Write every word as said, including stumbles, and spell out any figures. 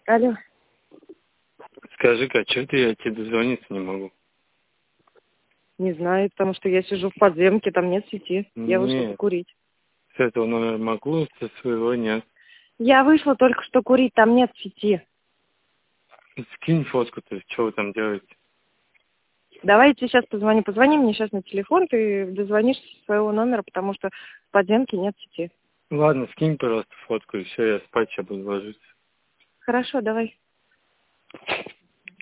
Алло. Скажи-ка, а что ты, я тебе дозвониться не могу? Не знаю, потому что я сижу в подземке, там нет сети. Я вышла Нет, покурить. с этого номера могу, со своего нет. Я вышла только что курить, там нет сети. Скинь фотку, то есть, что вы там делаете? Давай я тебе сейчас позвоню. Позвони мне сейчас на телефон, ты дозвонишься со своего номера, потому что в подземке нет сети. Ладно, скинь, пожалуйста, фотку, и все, я спать сейчас буду ложиться. Хорошо, давай.